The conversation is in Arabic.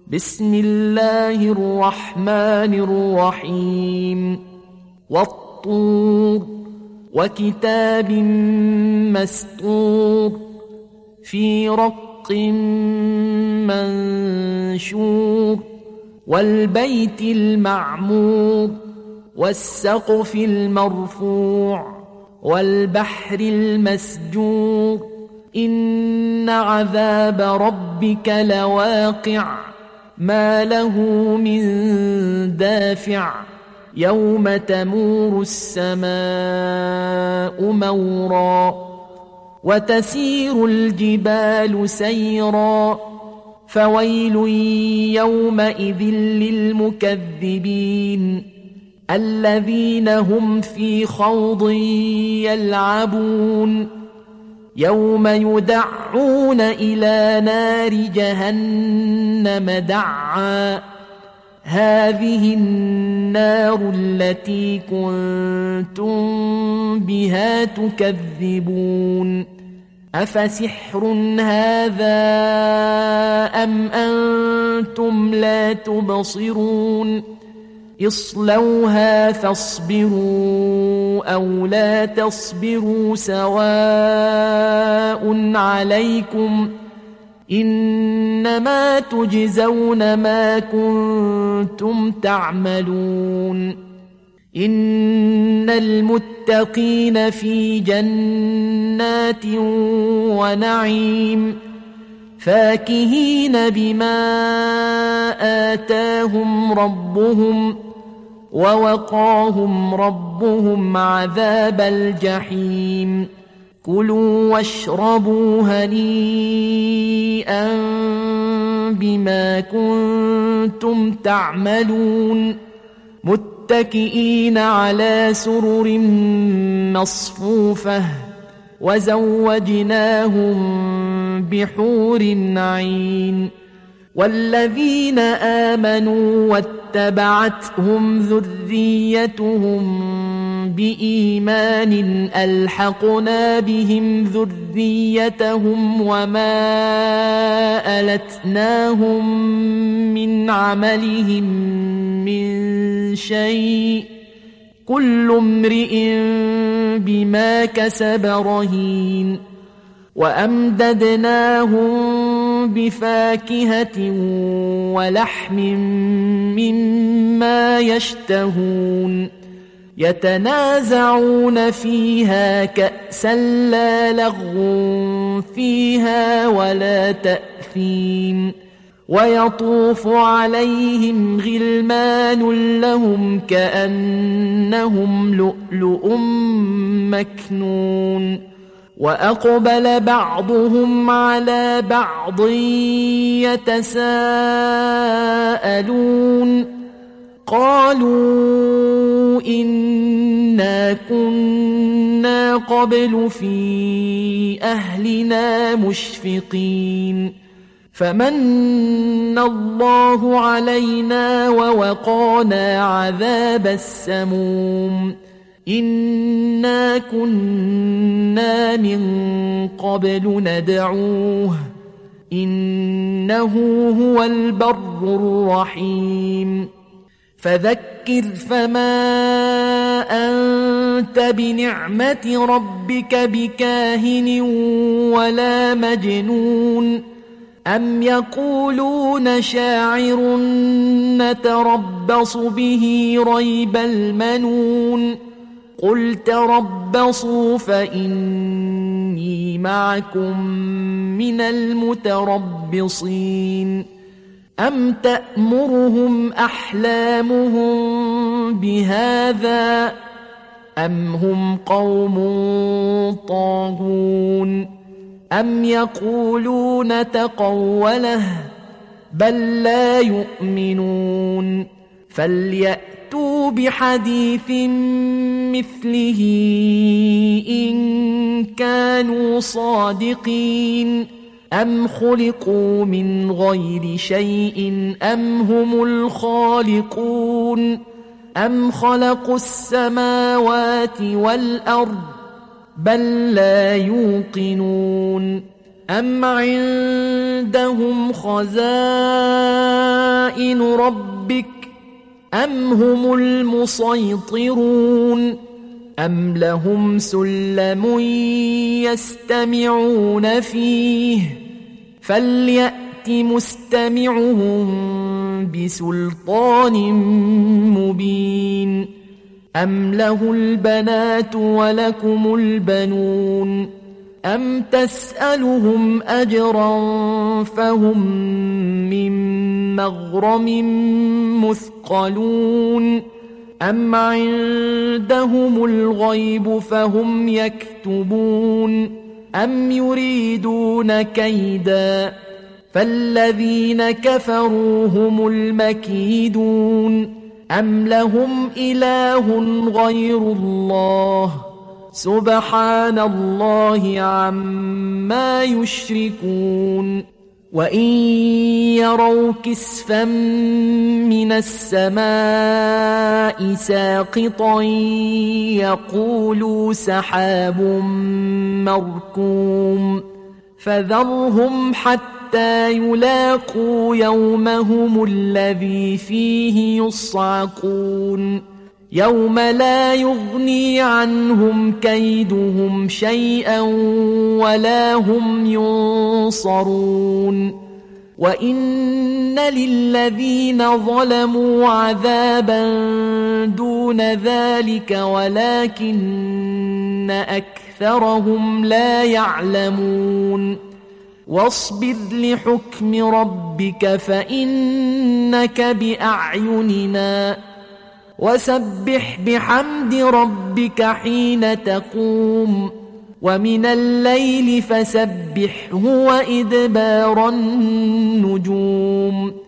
بسم الله الرحمن الرحيم والطور وكتاب مسطور في رق منشور والبيت المعمور والسقف المرفوع والبحر المسجور إن عذاب ربك لواقع ما له من دافع يوم تمور السماء مورا وتسير الجبال سيرا فويل يومئذ للمكذبين الذين هم في خوض يلعبون يوم يدعون إلى نار جهنم دعا هذه النار التي كنتم بها تكذبون أفسحر هذا أم أنتم لا تبصرون اصلوها فاصبروا أو لا تصبروا سواء عليكم إنما تجزون ما كنتم تعملون إن المتقين في جنات ونعيم فاكهين بما آتاهم ربهم ووقاهم ربهم عذاب الجحيم كلوا واشربوا هنيئا بما كنتم تعملون متكئين على سرر مصفوفة وزوجناهم بحور عين والذين آمنوا واتبعتهم ذريتهم بإيمان ألحقنا بهم ذريتهم وما ألتناهم من عملهم من شيء كل امرئ بما كسب رهين وأمددناهم بفاكهة ولحم مما يشتهون يتنازعون فيها كأسا لا لغو فيها ولا تأثيم ويطوف عليهم غلمان لهم كأنهم لؤلؤ مكنون وأقبل بعضهم على بعض يتساءلون قالوا إنا كنا قبل في أهلنا مشفقين فمن الله علينا ووقانا عذاب السموم إنا كنا من قبل ندعوه إنه هو البر الرحيم فذكر فما أنت بنعمة ربك بكاهن ولا مجنون أم يقولون شاعر نتربص به ريب المنون قل تربصوا فإني معكم من المتربصين أم تأمرهم أحلامهم بهذا أم هم قوم طاغون أم يقولون تقوله بل لا يؤمنون فليأتوا بحديث مثله إن كانوا صادقين أم خلقوا من غير شيء أم هم الخالقون أم خلقوا السماوات والأرض بل لا يوقنون أم عندهم خزائن دين ربك أم هم المسيطرون أم لهم سلم يستمعون فيه فليأت مستمعهم بسلطان مبين أم له البنات ولكم البنون أم تسألهم أجرا فهم من مغرم مثقلون أم عندهم الغيب فهم يكتبون أم يريدون كيدا فالذين كفروا هم المكيدون أم لهم إله غير الله سبحان الله عما يشركون وإن يروا كسفا من السماء ساقطا يقولوا سحاب مركوم فذرهم حتى يلاقوا يومهم الذي فيه يصعقون يوم لا يغني عنهم كيدهم شيئا ولا هم ينصرون وإن للذين ظلموا عذابا دون ذلك ولكن أكثرهم لا يعلمون واصبر لحكم ربك فإنك بأعيننا وسبح بحمد ربك حين تقوم ومن الليل فسبحه وإدبار النجوم